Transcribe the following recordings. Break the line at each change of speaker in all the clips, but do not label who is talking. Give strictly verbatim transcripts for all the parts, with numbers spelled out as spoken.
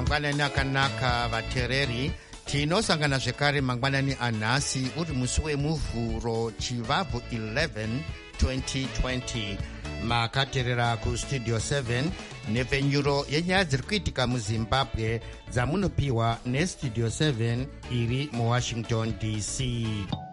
mangwanani akanaka vateereri, tinosangana zvekare mangwanani anhasi uri musi wemuvhuro chivabvu eleven twenty twenty. Makateerera kustudio seven nepfenyuro yenyaya dziri kuitika muzimbabwe dzamunopiwa nestudio seven iri muwashington D C.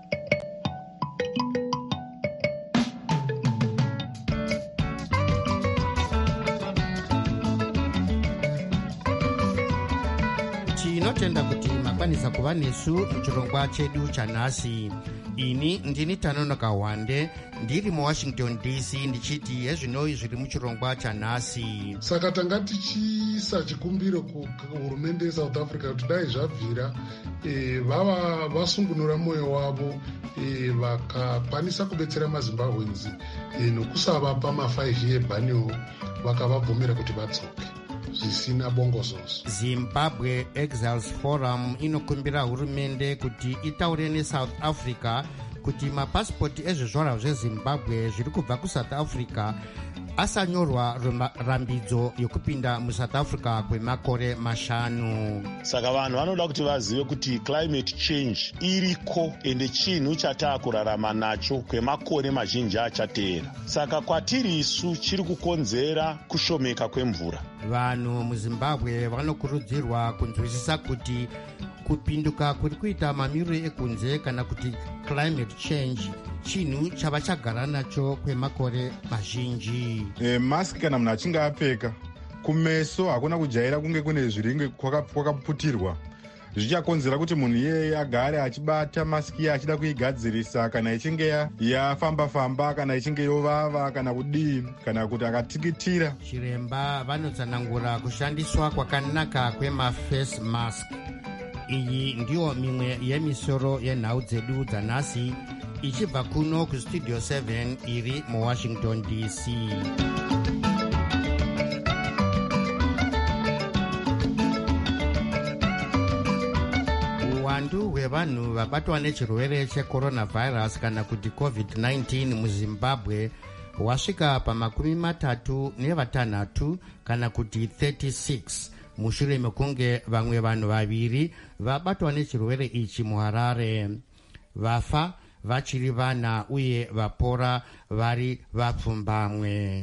tinotenda kuti makwanisa kuva nesu muchirongwa chedu chanhasi. Ini ndini Tanonoka Wande ndiri muwashington D C ndichiti hezvinoi zviri muchirongwa chanhasi.
Saka tanga tichiisa chikumbiro kuhurumende yeSouth Africa kuti dai zvabvira e, vava vasungunura mwoyo wavo e, vakakwanisa kubetsera maZimbabweans e, nokusavapa ma-five year baniwo vakavabvumira kuti vatsoke zvisina bongozozo.
Zimbabwe Exiles Forum inokumbira hurumende kuti itaure neSouth Africa kuti mapasipoti ezvizvarwa zveZimbabwe zviri kubva kuSouth Africa asanyorwa rambidzo yokupinda muSouth Africa kwemakore mashanu.
Saka vanhu vanoda kuti vazive kuti climate change iriko ende chinhu chataakurarama nacho kwemakore mazhinji achateera. Saka kwatiri isu chiri kukonzera kushomeka kwemvura.
Vanhu muZimbabwe vanokurudzirwa kunzwisisa kuti kupinduka kuri kuita mamiriro ekunze kana kuti climate change chinhu chava chagara nacho kwemakore mazhinji.
E, maski kana munhu achinge apfeka kumeso hakuna kujaira kunge kune zviringe kwakaputirwa, zvichakonzera kuti munhu iyeye agare achibata maski iye achida kuigadzirisa kana ichinge yafamba-famba kana ichinge yovava kana kudii kana kuti akatikitira.
Chiremba vanotsanangura kushandiswa kwakanaka kwemaface mask. Iyi ndiyo mimwe yemisoro yenhau dzedu dzanhasi ichibva kuno kustudio seven iri muwashington D C. Uwandu hwevanhu vabatwa nechirwere checoronavirus kana kuti covid nineteen muZimbabwe hwasvika pamakumi matatu nevatanhatu kana kuti thirty-six mushure mekunge vamwe vanhu vaviri vabatwa nechirwere ichi muHarare. Vafa vachiri vana uye vapora vari vapfumbamwe.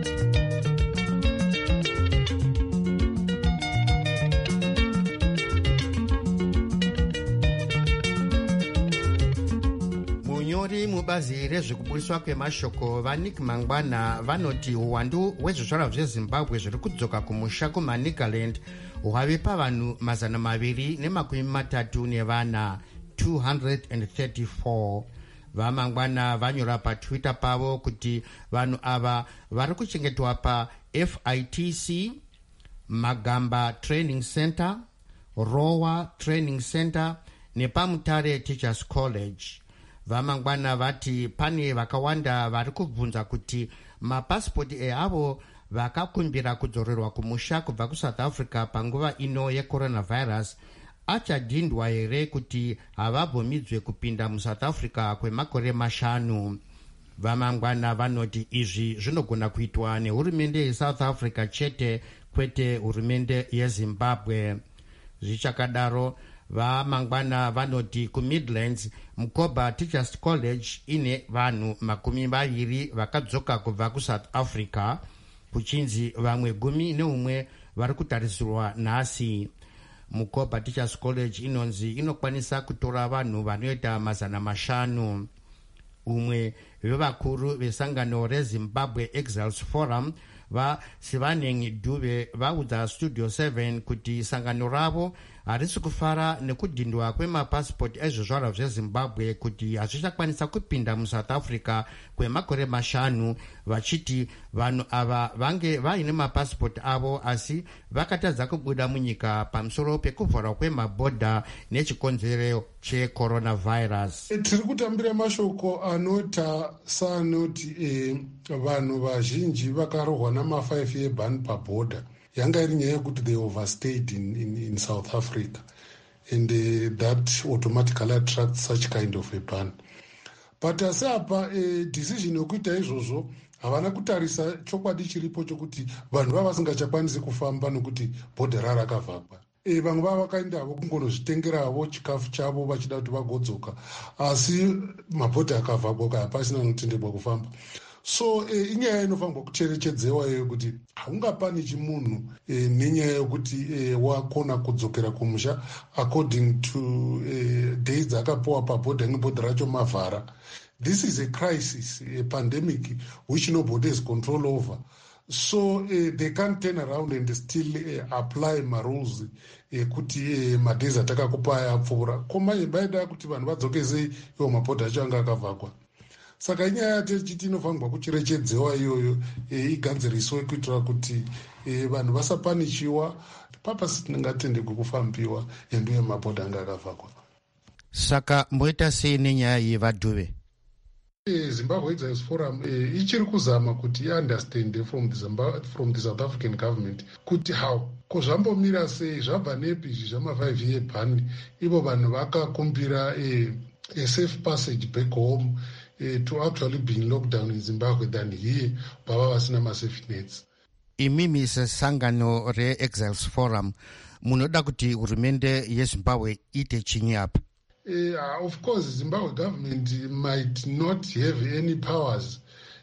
Munyori mubazi rezvekubudiswa kwemashoko vaNick Mangwana vanoti uwandu hwezvizvarwa zveZimbabwe zviri kudzoka kumusha kumaNigaland hwave pavanhu mazana maviri nemakumi matatu nevana two hundred thirty-four. VaMangwana vanyora paTwitter pavo kuti vanhu ava vari kuchengetwa pa F I T C, Magamba Training Center, Rowa Training Center nepaMutare Teachers College. VaMangwana vati pane vakawanda vari kubvunza kuti mapasipoti eavo vakakumbira kudzorerwa kumusha kubva kuSouth Africa panguva ino yecoronavirus achadhindwa here kuti havabvumidzwe kupinda muSouth Africa kwemakore mashanu. VaMangwana vanoti izvi zvinogona kuitwa nehurumende yeSouth Africa chete, kwete hurumende yeZimbabwe. Zvichakadaro VaMangwana vanoti kuMidlands Mukoba Teachers College ine vanhu makumi maviri vakadzoka kubva kuSouth Africa, kuchinzi vamwe gumi neumwe vari kutarisirwa nhasi. Mukoba Teachers College inonzi inokwanisa kutora vanhu vanoita mazana mashanu. Umwe vevakuru vesangano reZimbabwe Exiles Forum vaSivaneng Dube vaudza Studio seven kuti sangano ravo harisi kufara nekudhindwa kwemapasipoti ezvizvarwa zveZimbabwe kuti hazvichakwanisa kupinda muSouth Africa kwemakore mashanu, vachiti vanhu ava vange vaine mapasipoti avo asi vakatadza kubuda munyika pamusoro pekuvharwa kwemabhodha nechikonzero checoronavirus.
Tiri kutambira mashoko anota saanoti e, vanhu vazhinji vakarohwa nama-five year ban pabhodha. Yanga iri nyaya yekuti they overstayed in, in, in South Africa and uh, that automatically attracts such kind of a ban. But asi apa uh, decision yokuita izvozvo havana kutarisa chokwadi chiripo chokuti vanhu vava vasingachakwanisi kufamba nokuti bhodha rarakavhagwa. e, vamwe vava vakaendavo kungonozvitengeravo chikafu chavo vachida kuti vagodzoka, asi mabhodha akavhagwa hapasina anotendebwa kufamba. So e, inyaya inofanirwa kucherechedzewa iyo kuti haungapani chimunhu e, nenyaya yokuti e, wakona kudzokera kumusha according to e, days dzakapiwa pabhodha nebhodha racho mavhara. This is a crisis, a pandemic which nobody has control over. So uh, they can't turn around and still uh, apply my rules uh, kuti uh, madays atakakupa apfuura. Koma baida kuti vanhu vadzoke sei iwo mabhodha acho anga akavhagwa. Saka inyaya tichiti inofanirwa kucherechedzewa iyoyo uh, igadziriswe kuitira kuti uh, vanhu vasapanishiwa papasi tinengatendekwe kufambiwa endiwe mabhodha anga akavhagwa.
Saka mboita sei nenyaya yevadhuve?
Zimbabwe Exiles Forum uh, ichiri kuzama kuti iunderstand from the Zimbabwe, from the South African government kuti how ko zvambomira sei, zvabva nepi izvi zvama-five year ban, ivo vanhu vakakumbira uh, a safe passage back home uh, to actually being locked down in Zimbabwe than here bava vasina ma-safety nets.
Imimi sesangano re-Exiles Forum munoda kuti hurumende yeZimbabwe ite chinyi apa?
Uh, of course, Zimbabwe government might not have any powers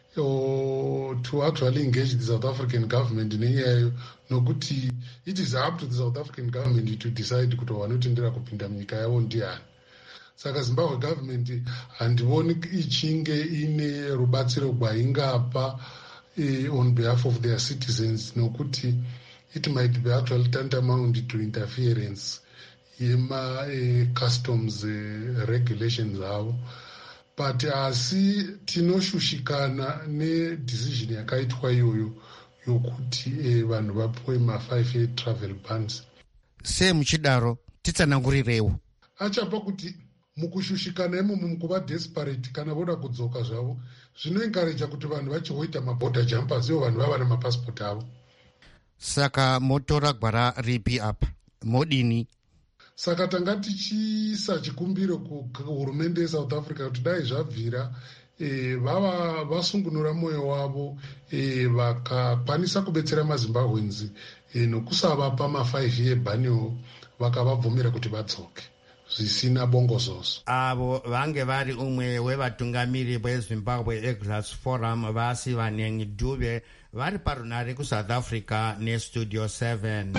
or to actually engage the South African government in any nokuti it is up to the South African government to decide kuti vanotendera kupinda munyika yavo ndiani. Saka Zimbabwe government handioni ichinge ine rubatsiro rwaingapa uh, on behalf of their citizens nokuti it might be actually tantamount to interference yema uh, customs uh, regulations avo, but asi tinoshushikana nedecision yakaitwa iyoyo yokuti uh, vanhu vapiwe ma-five year travel bans.
Se muchidaro titsanangurirewo
achapa kuti mukushushikana imomo mukuva desperate kana voda kudzoka zvavo zvinoencourage kuti vanhu vachihoita maborder jumpers ivo vanhu vava namapassport avo.
Saka motora gwara ripi apa, modini?
Saka tanga tichiisa chikumbiro kuhurumende yeSouth Africa kuti dai zvabvira e, vava vasungunura mwoyo wavo e, vakakwanisa kubetsera maZimbabweans e, nokusavapa ma-five year baniwo vakavabvumira kuti vadzoke zvisina bongozozo.
Avo vange vari umwe wevatungamiri veZimbabwe Exiles Forum vasi Vanengi Dube vari parunare kuSouth Africa neStudio seven.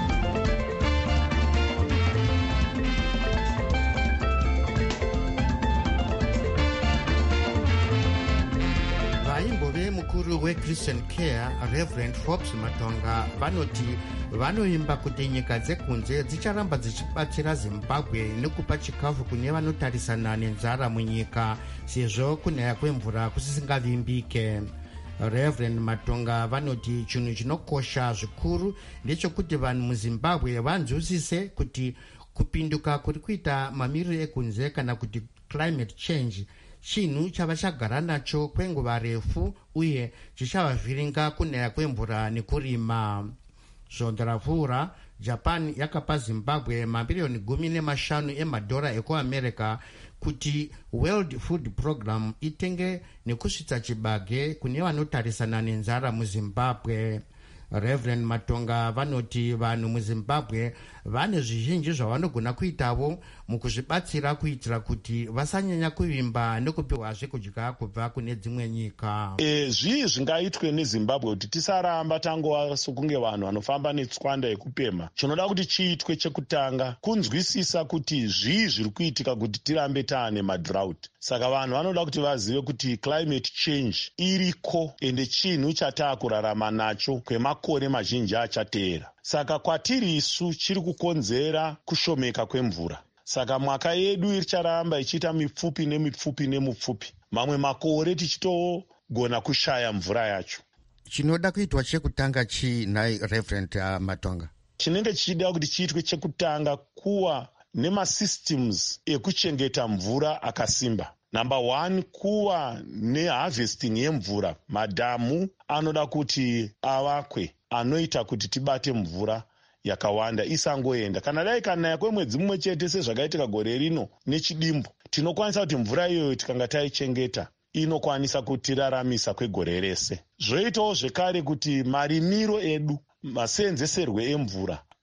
Vaimbove mukuru weChristian Care Reverend Forbes Matonga vanoti vanoimba kuti nyika dzekunze dzicharamba dzichibatsira Zimbabwe nekupa chikafu kune vanotarisana nenzara munyika sezvo kunaya kwemvura kusisingavimbike. Reverend Matonga vanoti chinhu chinokosha zvikuru ndechekuti vanhu muZimbabwe vanzwisise kuti kupinduka kuri kuita mamiriro ekunze kana kuti climate change chinhu chava chagara nacho kwenguva refu uye chichavavhiringa kunaya kwemvura nekurima. Zvondoravhura Japan yakapa Zimbabwe mabilioni gumi nemashanu emadhora ekuAmerica kuti World Food Program itenge nekusvitsa chibage kune vanotarisana nenzara muZimbabwe. Reverend Matonga vanoti vanhu muZimbabwe vane zvizhinji zvavanogona kuitavo mukuzvibatsira kuitira kuti vasanyanya kuvimba nekupiwa zvekudya kubva kune dzimwe nyika.
E, zvii zvingaitwe neZimbabwe kuti tisaramba tangova sokunge vanhu vanofamba netswanda yekupema. Chinoda kuti chiitwe chekutanga kunzwisisa kuti zvii zviri kuitika kuti tirambe taane madrought. Saka vanhu vanoda kuti vazive kuti climate change iriko ende chinhu chataakurarama nacho kwemakore mazhinji achateera. Saka kwatiri isu chiri kukonzera kushomeka kwemvura. Saka mwaka yedu icharamba ichiita mipfupi nemipfupi nemupfupi. Mamwe makore tichitogona kushaya mvura yacho.
Chinoda kuitwa chekutanga chi nai Reverend uh, Matonga? Chinenge
chichida kuti chiitwe chekutanga kuwa nemasystems ekuchengeta mvura akasimba. Number one, kuwa neharvesting yemvura. Madhamu anoda kuti avakwe anoita kuti tibate mvura yakawanda isangoenda. Kana dai kanaya kwemwedzi mumwe chete sezvakaitika gore rino nechidimbu, tinokwanisa kuti mvura iyoyo tikanga taichengeta inokwanisa kutiraramisa kwegore rese. Zvoitawo zvekare kuti marimiro edu, maseenzeserwe emvura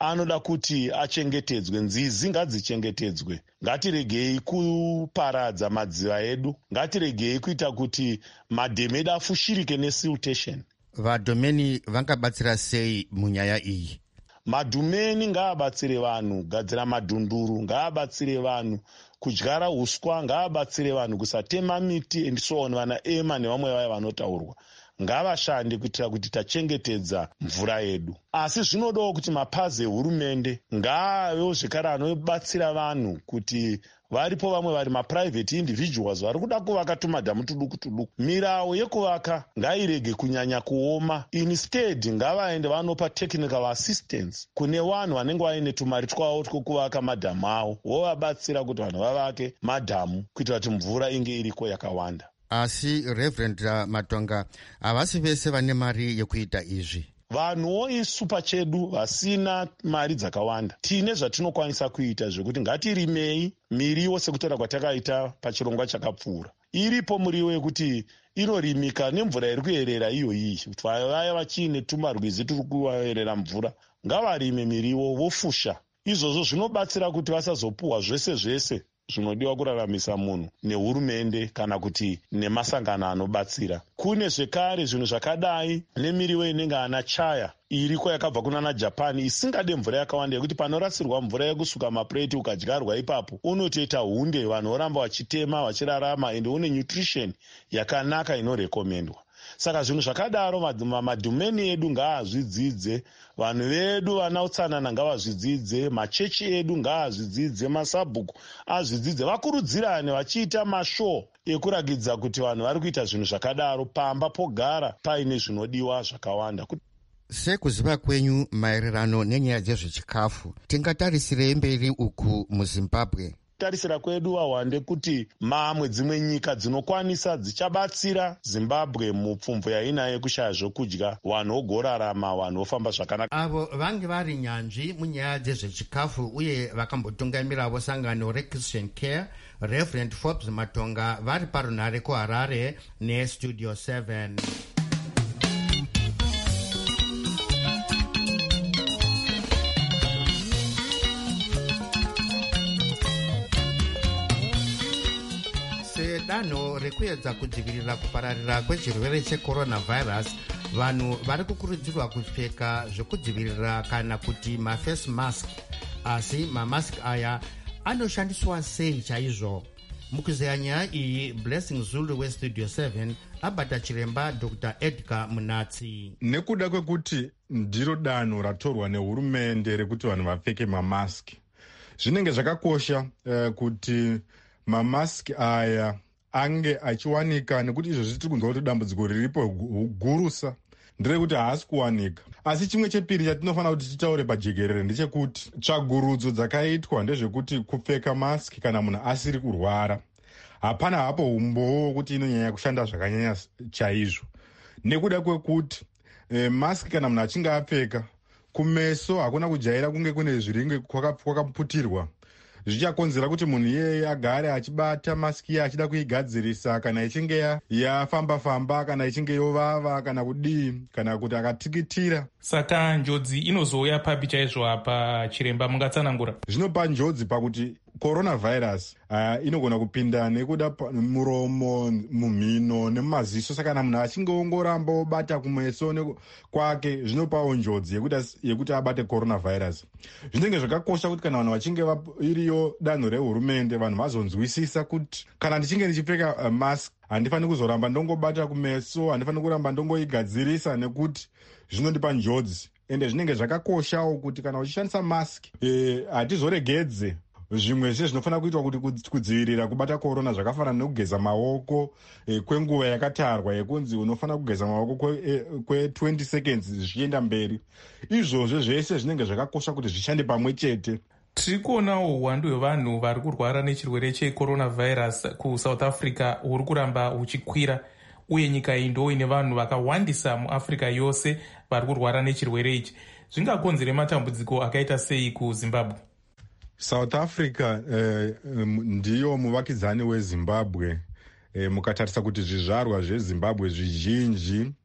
anoda kuti achengetedzwe. Nzizi ngadzichengetedzwe. Ngatiregei kuparadza madziva edu. Ngatiregei kuita kuti madhemu edu afushirike nesiltation.
Vadhomeni vangabatsira sei munyaya iyi?
Madhumeni ngaabatsire vanhu kugadzira madhunduru, ngaabatsire vanhu kudyara huswa, ngaabatsire vanhu kusatema miti and so on. Vana ema nevamwe vaya vanotaurwa ngavashande kuitira kuti tachengetedza mvura yedu. Asi zvinodawo kuti mapazi ehurumende ngaavewo zvekare anobatsira vanhu kuti varipo vamwe vari maprivate individuals vari kuda kuvaka tumadhamu tuduku tuduku. Mirawo yekuvaka ngairege kunyanya kuoma. Instead ngavaende vanopa technical assistance kune vanhu vanenge vaine tumari twavo twokuvaka madhamu avo, vovabatsira kuti vanhu vavake madhamu kuitira kuti mvura inge iriko yakawanda.
Asi Reverend Matonga, havasi vese vane mari yekuita izvi.
Vanhuwo isu pachedu vasina mari dzakawanda tine zvatinokwanisa kuita zvekuti ngatirimei miriwo sekutaura kwatakaita pachirongwa chakapfuura. Iripo muriwo yekuti inorimika nemvura iri kuyerera iyo iyi. Vaya vachiine tumarwizi turi kuyerera mvura ngavarime miriwo vofusha. Izvozvo zvinobatsira kuti vasazopuhwa zvese zvese zvinodiwa kuraramisa munhu nehurumende kana kuti nemasangano anobatsira. Kune zvekare zvinhu zvakadai nemiriwo inenge ana chaya iriko yakabva kunana Japan isingade mvura yakawanda yekuti panorasirwa mvura yekusuka mapureti ukadyarwa ipapo unotoita hunde, vanhu voramba vachitema vachirarama ende une nutrition yakanaka inorekomendwa. Saka zvinhu zvakadaro madhumeni edu ngaazvidzidze, vanhu vedu vana utsanana ngavazvidzidze, machechi edu ngaazvidzidze, masabhuku azvidzidze, vakurudzirane vachiita mashow ekuragidza kuti vanhu vari kuita zvinhu zvakadaro pamba pogara paine zvinodiwa zvakawanda.
Sekuziva kwenyu maererano nenyaya dzezvechikafu, tingatarisirei mberi uku muZimbabwe?
Tarisira kwedu wawande kuti mamwe dzimwe nyika dzinokwanisa dzichabatsira Zimbabwe mupfumvu yainayo kushaya zvokudya, vanhu vogorarama, vanhu vofamba zvakanaka.
Avo vange vari nyanzvi munyaya dzezvechikafu uye vakambotungamiravo sangano reChristian Care, Reverend Forbes Matonga vari parunhare kuHarare neStudio seven. Danho rekuedza kudzivirira kupararira kwechirwere checoronavirus, vanhu vari kukurudzirwa kupfeka zvekudzivirira kana kuti maface mask. Asi mamask aya anoshandiswa sei chaizvo? Mukuzeya nyaya iyi, Blessing Zulu weStudio seven abata chiremba Doctor Edgar Munatsi.
Nekuda kwekuti ndiro danho ratorwa nehurumende rekuti vanhu vapfeke mamask, zvinenge zvakakosha uh, kuti mamask aya ange achiwanika, nekuti izvozvi tiri kunzwa kuti dambudziko riripo gurusa nderekuti haasi kuwanika. Asi chimwe chepiri chatinofanira kuti titaure pajekerere ndechekuti tsvagurudzo dzakaitwa ndezvekuti kupfeka maski kana munhu asiri kurwara hapana hapo umbowo kuti inonyanya kushanda zvakanyanya chaizvo, nekuda kwekuti e, maski kana munhu achinge apfeka kumeso hakuna kujaira kunge kune zviringe kwakaputirwa, zvichakonzera kuti munhu iyeye agare achibata maski iye achida kuigadzirisa kana ichinge yafamba-famba, kana ichinge yovava, kana kudii, kana kuti akatikitira.
Saka njodzi inozouya papi chaizvo apa chiremba, mungatsanangura?
Zvinopa njodzi pakuti coronavirus uh, inogona kupinda nekuda muromo, mumhino nemumaziso. Saka kana munhu achinge ongoramba obata kumeso kwake zvinopawo njodzi yekuti, yekuti abate coronavirus. Zvinenge zvakakosha kuti kana vanhu vachinge iriyo danho rehurumende, vanhu vazonzwisisa kuti kana ndichinge ndichipfeka uh, mask handifaniri kuzoramba ndongobata kumeso, handifaniri kuramba ndongoigadzirisa nekuti zvinondipa njodzi. Ende zvinenge zvakakoshawo kuti kana uchishandisa mask eh, hatizoregedze zvimwe zve zvinofanira kuitwa kuti kudzivirira kubata korona, zvakafanana nekugeza maoko eh, kwenguva yakatarwa yekunzi unofanira kugeza maoko kwe, eh, kwe twenty seconds zvichienda mberi. Izvozvo zvese zvinenge zvakakosha kuti zvishande pamwe chete.
Tiri kuonawo uwandu hwevanhu vari kurwara nechirwere checoronavirus kuSouth Africa huri kuramba huchikwira, uye nyika iyi ndo ine vanhu vakawandisa muAfrica yose vari kurwara nechirwere ichi. Zvingakonzere matambudziko akaita sei kuZimbabwe?
South Africa eh, ndiyo muvakidzani weZimbabwe. Eh, mukatarisa kuti zvizvarwa zveZimbabwe zvizhinji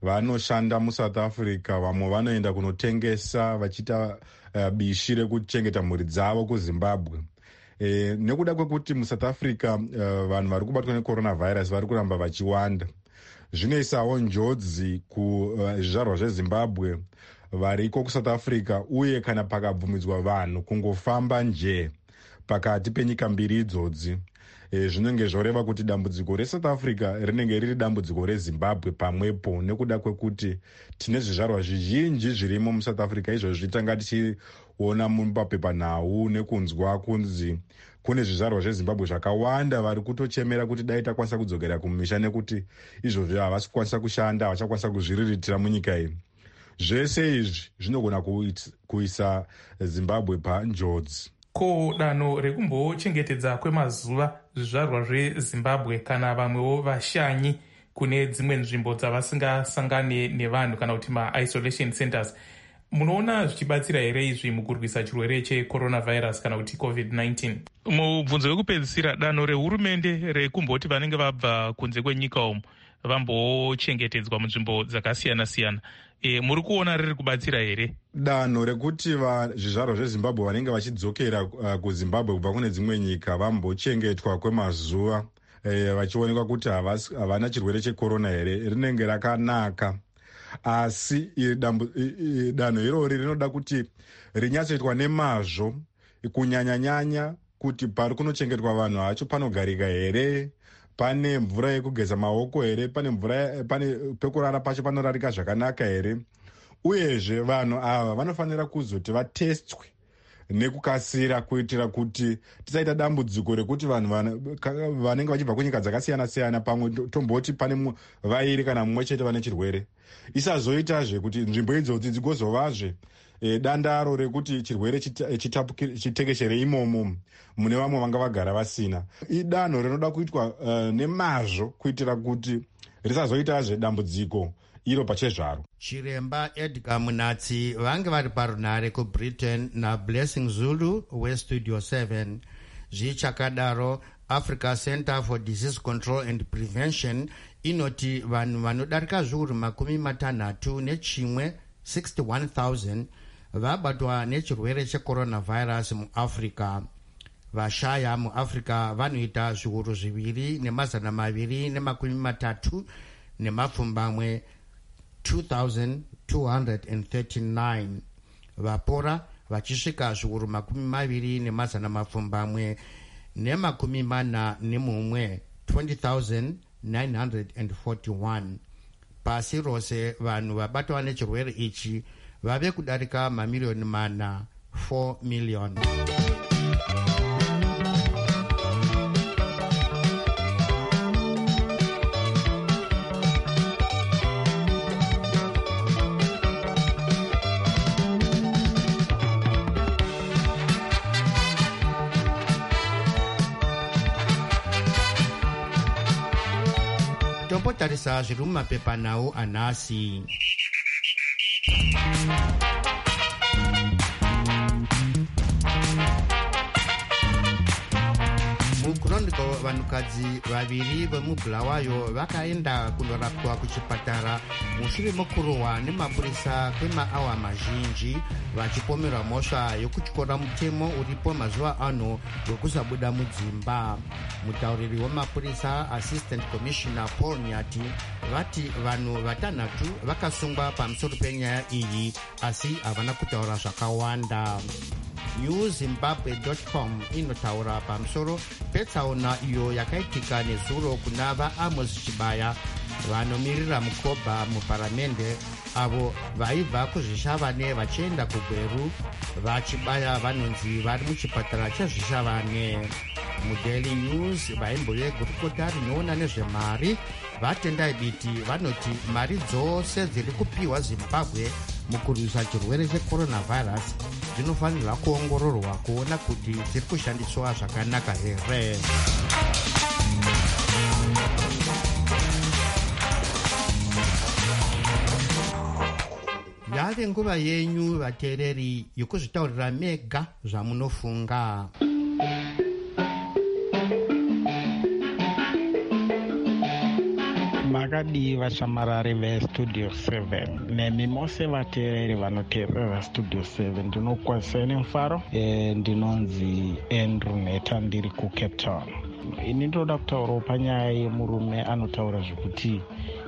vanoshanda musouth africa, vamwe vanoenda kunotengesa vachiita uh, bishi rekuchengeta mhuri dzavo kuzimbabwe. E, nekuda kwekuti musouth africa uh, vanhu vari kubatwa necoronavirus vari kuramba vachiwanda, zvinoisawo njodzi kuzvizvarwa uh, zvezimbabwe variko kusouth africa, uye kana pakabvumidzwa vanhu kungofamba nje pakati penyika mbiri idzodzi, e, zvinenge zvoreva kuti dambudziko resouth africa rinenge riri dambudziko rezimbabwe pamwepo, nekuda kwekuti tine zvizvarwa zvizhinji zvirimo musouth africa. Izvozvi tanga tichiona mumapepanhau nekunzwa kunzi kune zvizvarwa zvezimbabwe zvakawanda vari kutochemera kuti dai takwanisa kudzokera kumisha, nekuti izvozvi havasi kukwanisa kushanda, havachakwanisa kuzviriritira munyika iyi. Zvese izvi zvinogona kuisa Zimbabwe panjodzi.
Ko danho rekumbochengetedza kwemazuva zvizvarwa zvezimbabwe kana vamwewo vashanyi kune dzimwe nzvimbo dzavasingasangane nevanhu kana kuti ma-isolation centers, munoona zvichibatsira here izvi mukurwisa chirwere checoronavirus kana kuti covid nineteen? Mubvunzo wekupedzisira, danho rehurumende rekumboti vanenge vabva kunze kwenyika umu vambochengetedzwa munzvimbo dzakasiyana-siyana, e, muri kuona riri kubatsira here?
Danho rekuti zvizvarwa zvezimbabwe vanenge vachidzokera uh, kuzimbabwe kubva kune dzimwe nyika vambochengetwa kwemazuva, e, vachionekwa kuti havana chirwere chekorona here, rinenge rakanaka. Asi danho irori rinoda kuti rinyatsoitwa nemazvo, kunyanya-nyanya kuti pari kunochengetwa vanhu hacho panogarika here, pane mvura yekugeza maoko here, pane mvura, pane pekurara pacho panorarika zvakanaka here. Uyezve vanhu ava vanofanira kuzoti vatestwe nekukasira, kuitira kuti tisaita dambudziko rekuti vanhu vanenge vachibva kunyika dzakasiyana-siyana, pamwe tomboti pane vairi kana mumwe chete vane chirwere, isazoitazve kuti nzvimbo idzodzi dzigozovazve e, dandaro rekuti chirwere chitekeshere imomo mune vamwe vanga vagara vasina. Idanho rinoda kuitwa uh, nemazvo, kuitira kuti risazoitazve dambudziko iro pachezvaro.
Chiremba Edgar Munatsi vange vari parunhare kuBritain naBlessing Zulu weStudio seven. Zvichakadaro, Africa Center for Disease Control and Prevention inoti vanhu vanodarika zviuru makumi matanhatu nechimwe sixty-one thousand vabatwa nechirwere checoronavirus muAfrica. Vashaya muAfrica vanoita zviuru zviviri nemazana maviri nemakumi matatu nemapfumbamwe two thousand two hundred thirty-nine. Vapora vachisvika zviuru makumi maviri nemazana mapfumbamwe nemakumi mana nemumwe twenty thousand nine hundred forty-one. Pasi rose vanhu vabatwa nechirwere ichi vave kudarika mamiliyoni mana four million. Tombotarisa zviri mumapepanhau anhasi. Muchronicle, vanhukadzi vaviri vemubulawayo vakaenda kundorapwa kuchipatara mushure mokurohwa nemapurisa kwemaawa mazhinji vachipomerwa mhosva yokutyora mutemo uripo mazuva ano wekusabuda mudzimba. Mutauriri wemapurisa Assistant Commissioner Paul Nyati vati vanhu vatanhatu vakasungwa pamusoro penyaya iyi, asi havana kutaura zvakawanda. new zimbabwe dot com inotaura pamusoro petsaona iyo yakaitika nezuro kuna vaAmos Chibaya vanomirira mukoba muparamende, avo vaibva kuzvishavane vachienda kugweru. VaChibaya vanonzi vari muchipatara chezvishavane. MuDaily News vaimbo vegurukota rinoona nezvemari vatendai biti vanoti mari dzose dziri kupiwa Zimbabwe mukurwisa chirwere checoronavirus dzinofanirwa kuongororwa kuona kuti dziri kushandiswa zvakanaka here. Yave nguva yenyu vateereri yokuzvitaurira mega zvamunofunga.
makadii vashamarari vestudio seven nemi mose vateereri vanoteerera studio seven. Ndinokwazisai nemufaro. E, ndinonzi Andrew Neta ndiri kucape town. Ini ndoda kutaurawo panyaya yemurume anotaura zvekuti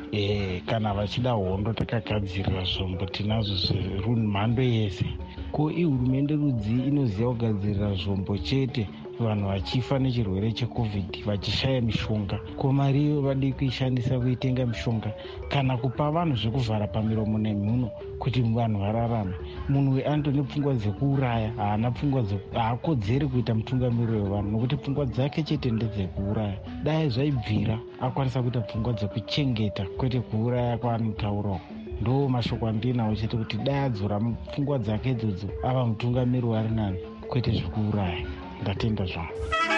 e, kana vachida hondo takagadzirira zvombo tinazo mhando yese. Ko ihurumende rudzi inoziva kugadzirira zvombo chete vanhu vachifa nechirwere checovid vachishaya mishonga? Ko mari vadi kuishandisa kuitenga mishonga kana kupa vanhu zvekuvhara pamiromo nemhuno kuti vanhu vararame? Munhu weAntony pfungwa dzekuuraya haana pfungwa haakodzeri kuita mutungamiriri wevanhu nokuti pfungwa dzake chete ndedzekuuraya. Dai zvaibvira akwanisa kuita pfungwa dzekuchengeta kwete kuuraya kwaanotaurawo. Ndo mashoko andinawo chete kuti dai adzora pfungwa dzake idzodzo ava mutungamiriri wari nani kwete zvekuuraya. Ndatenda zvangu.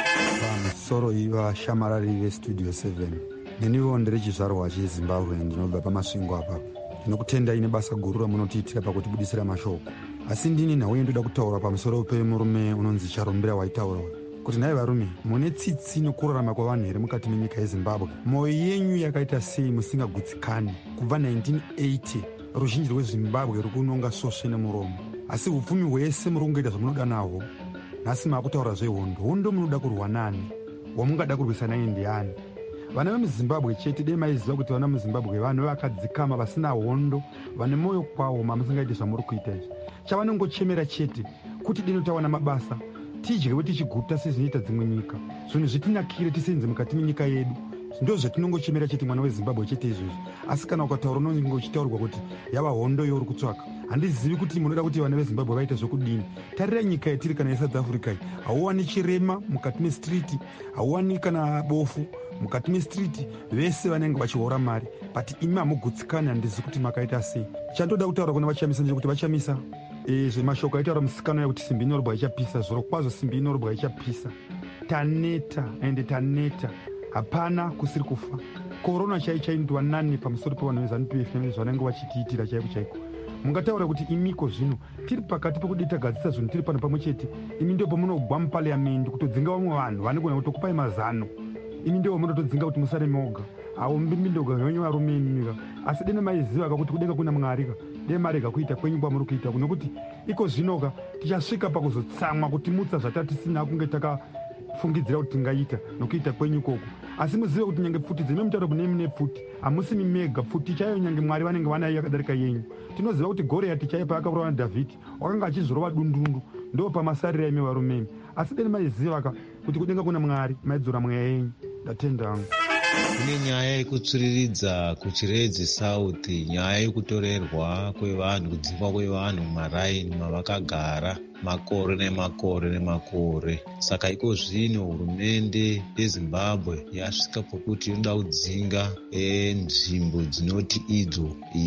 Pamusoro ivashamarari vestudio seven, neniwo ndiri chizvarwa chezimbabwe, ndinobva pamasvingo apapo. Ndinokutendai nebasa guru ramunotiitira pakutibudisira mashoko, asi ndini nhauye ndoda kutaura pamusoro pemurume unonzi Charumbira waitaurawo kuti nai varume mune tsitsi nokurarama kwavanhu here mukati menyika yezimbabwe. Mwoyo yenyu yakaita sei musingagutsikani? Kubva nineteen eighty ruzhinji rwezimbabwe ruri kunonga sosve nemuromo, asi upfumi hwese muri kungoita zvamunoda nahwo. Nhasi maakutaura zvehondo. Hondo munoda kurwa nani? Wamungada kurwisana naye ndiani? Vana vemuzimbabwe chete dei maiziva kuti vana muzimbabwe vanhu vakadzikama vasina hondo, vane moyo kwawo mamusingaiti zvamuri kuita izvi. Chavanongochemera chete kuti dino tawana mabasa tidyewo tichiguta sezvinoita dzimwe nyika, zvinhu zvitinakire tisenze mukati menyika yedu. Ndo zvatinongochemera chete mwana wezimbabwe chete izvozvi. Asi kana ukataura unonge uchitaurwa kuti yava hondo youri kutsvaka, handizivi kuti munoda kuti vana vezimbabwe vaite zvokudini. Tarira nyika yatiri kana yeSouth Africa, hauwani chirema mukati mestriti, hauwani kana bofu mukati mestriti, vese vanenge vachihora mari, but imi hamugutsikani. Handizivi kuti makaita sei. Chandoda kutaura kuna vachamisa ndechekuti vachamisa zvemashoko aitaura musikano yakuti simbi inorobwa ichapisa. Zvoro kwazvo simbi inorobwa ichapisa. Taneta ende taneta, hapana kusiri kufa. Korona chai chaindwa nani pamusoro pevanhu veZANU-P F nezvanenge vachitiitira chaiko chaiko. Mungataura kuti imiko zvino tiri pakati pekuti tagadzisa zvinhu tiri pano pamwe chete. Imi ndio pamunogwa mupariamendi kutodzinga vamwe vanhu vanogona kutokupai mazano. Imi ndio munotodzinga kuti musare moga. Awo mbimbi ndoga nyonyo varume imika. Asi dene maiziva kuti kudenga kuna Mwari dei marega kuita kwenyu kwamuri kuita nokuti iko zvinoka tichasvika pakuzotsamwa kuti mutsa zvatatisina kunge takafungidzira kuti tingaita nokuita kwenyu koko. Asi muzive kuti nyange pfuti dzine mutauro kune mine pfuti hamusi mimega pfuti chaiyo nyange Mwari vanenge vanayo yakadarika yenyu. Tinoziva kuti Goriati chaiyo paakaurawa naDhavhidhi wakanga achizorova dundundu, ndo pamasarira imi varume. Asi dene maiziva kuti kudenga kuna Mwari maidzora mweya yenyu. Ndatenda hangu.
Kune nyaya yekutsviriridza kuChiredzi South, nyaya yekutorerwa kwevanhu, kudzingwa kwevanhu mumaraini mavakagara makore nemakore nemakore. Saka iko zvino hurumende yeZimbabwe yasvika pokuti inoda kudzinga nzvimbo dzinoti idzo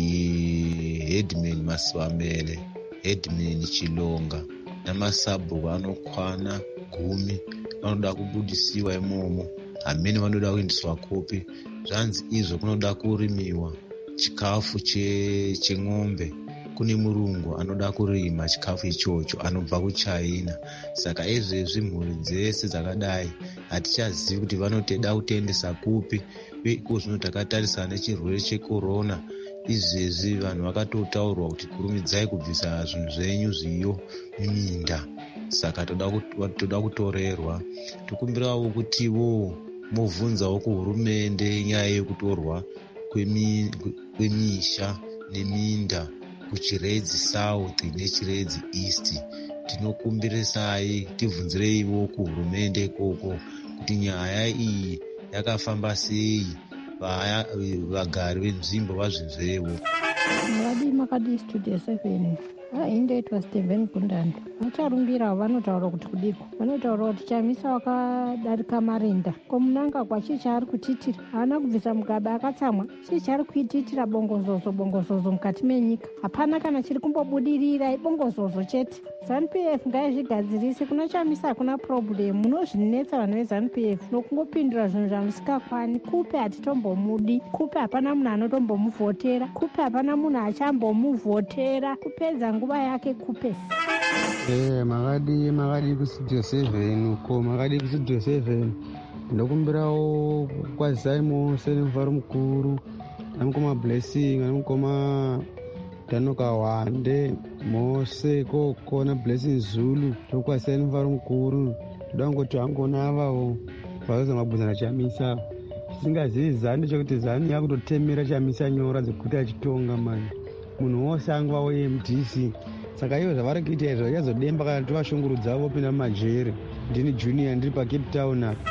Headman Masivamele, Headman Chilonga namasabhuku anokwana gumi vanoda kubudisiwa imomo. Hamene vanoda kuendeswa kopi. Zvanzi izvo kunoda kurimiwa chikafu cheng'ombe. Kune murungu anoda kurima chikafu ichocho anobva kuChina. Saka izvezvi mhuri dzese dzakadai hatichazivi kuti vanoteda kutendesa kupi. Uye iko zvino takatarisana nechirwere chekorona. Izvezvi vanhu vakatotaurwa kuti kurumidzai kubvisa zvinhu zvenyu zviyo miminda. Saka toda kutorerwa. Tikumbirawo kutiwo mubvunzawo kuhurumende nyaya yekutorwa kwemisha neminda kuChiredzi South neChiredzi East. Tinokumbirisai tibvunzireiwo kuhurumende ikoko kuti nyaya iyi yakafamba sei, vagari venzvimbo vazvinzverewo.
Mavadi makadi studio seven aindoitwa Stephen Gundanda. Vacharumbira vanotaura kuti kudiko, vanotaura kuti chamisa wakadarika marinda komunanga kwachi chaari kutitira haana kubvisa mugaba akatsamwa. Chii chaari kuititira bongozozo bongozozo mukati menyika? Hapana kana chiri kumbobudirira, ibongozozo chete. ZANU-P F ngaizvigadzirise. Kuna chamisa hakuna problem. Munozvinetsa vanhu veZANU-P F nokungopindura zvinhu zvamusikakwani. Kupe hatitombomudi, kupe hapana munhu anotombomuvhotera, kupe hapana munhu achambomuvhotera. Kupedza nguva yake kupe.
Eh, makadi makadi kustudio seven uko, makadi kustudio seven. Ndokumbirawo kwazai mose nemuvharo mukuru ana mukoma Blessing, ana mukoma Tanoka Wande, Mose Koko na Blessing Zulu, tokwaseni mfaro mukuru. Toda ngoti angona avawo vazoza mabvunzana chamisa. Singazivi zani chekuti zani yakutotemera chamisa nyora dzekuti achitonga mani. Munhu wose angwa we M D C. Saka ivo zvavari kuita izvo yazodemba kana tovashungurudza vopinda mumajere. Ndini Junior ndiri pa Cape Town apa.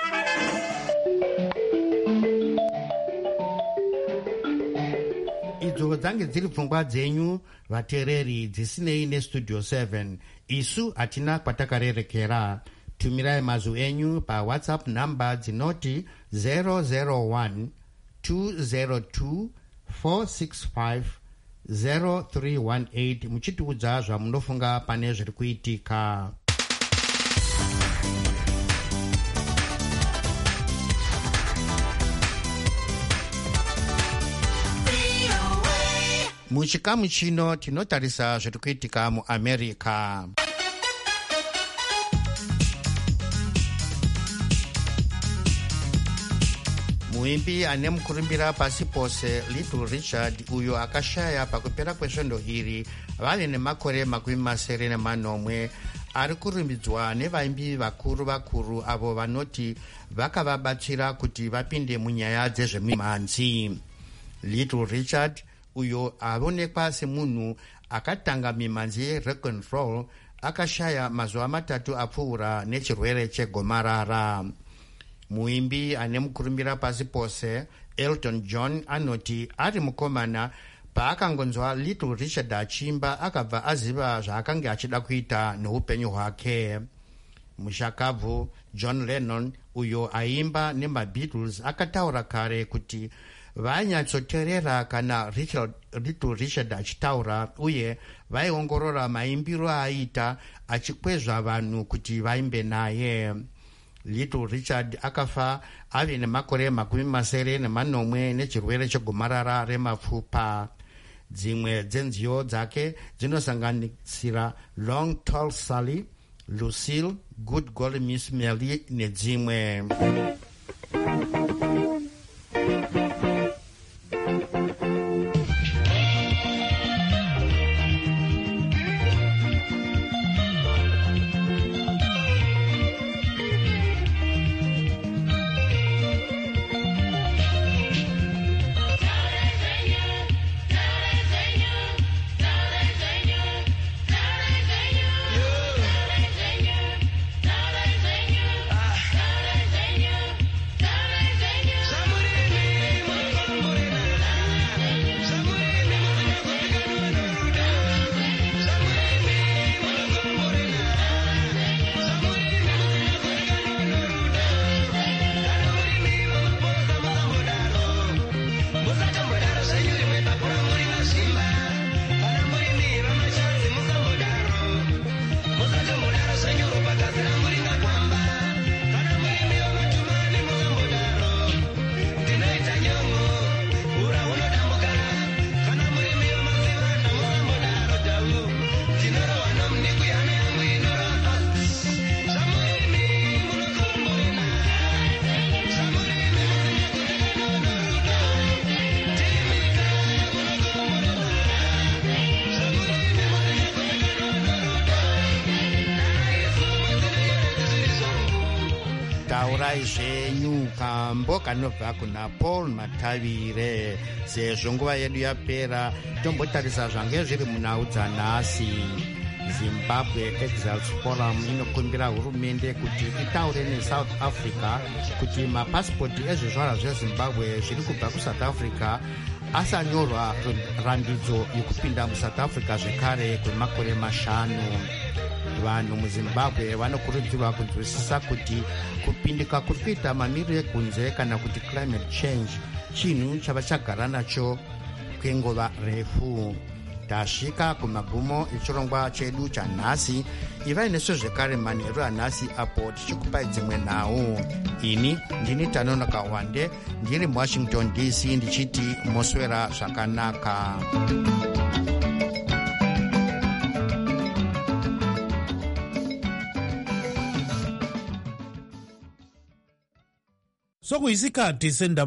Idzo dzange dziri pfungwa dzenyu vateereri dzisinei nestudio seven. Isu hatina kwatakarerekera. Tumirai mazwi enyu pa WhatsApp namba dzinoti zero zero one two zero two four six five zero three one eight muchitiudza zvamunofunga pane zviri kuitika. Muchikamu chino tinotarisa zviri kuitika muAmerica. Muimbi ane mukurumbira pasi pose Little Richard, uyo akashaya pakupera kwesvondo iri vave nemakore makumi masere nemanomwe, ari kurumbidzwa nevaimbi vakuru vakuru avo vanoti vakavabatsira kuti vapinde munyaya dzezvemimhanzi. Little Richard, uyo aonekwa semunhu akatanga mimhanzi yerock and roll, akashaya mazuva matatu apfuura nechirwere chegomarara. Muimbi ane mukurumbira pasi pose Elton John anoti ari mukomana paakangonzwa Little Richard achimba akabva aziva zvaakanga achida kuita neupenyu hwake. Mushakabvu John Lennon, uyo aimba nemaBeatles, akataura kare kuti vainyatsoteerera kana Richard, Little Richard achitaura uye vaiongorora maimbiro aaita achikwezva vanhu kuti vaimbe naye. Little Richard akafa ave nemakore makumi masere nemanomwe nechirwere chegomarara remapfupa. Dzimwe dzenziyo dzake dzinosanganisira Long Tall Sally, Lucille, Good Golly Miss Melly nedzimwe. Taurai zvenyu kambo kanobva kuna Paul Matavire. Sezvo nguva yedu yapera, tombotarisa zvange zviri munhau dzanhasi. Zimbabwe Exiles Forum inokumbira hurumende kuti itaure neSouth Africa kuti mapasipoti ezvizvarwa zveZimbabwe zviri kubva kuSouth Africa asanyorwa rambidzo yekupinda muSouth Africa zvekare kwemakore mashanu. Vanhu muZimbabwe vanokurudzirwa kunzwisisa kuti kupindika kuri kuita mamiriro ekunze kana kuti climate change chinhu chavachagara nacho kwenguva refu. Tasvika kumagumo echirongwa chedu chanhasi. Ivai nesu zvekare manheru anhasi apo tichikupai dzimwe nhau. Ini ndini Tanonoka Wande ndiri muWashington D C ndichiti moswera zvakanaka.
Sokuyisikhathi sendaba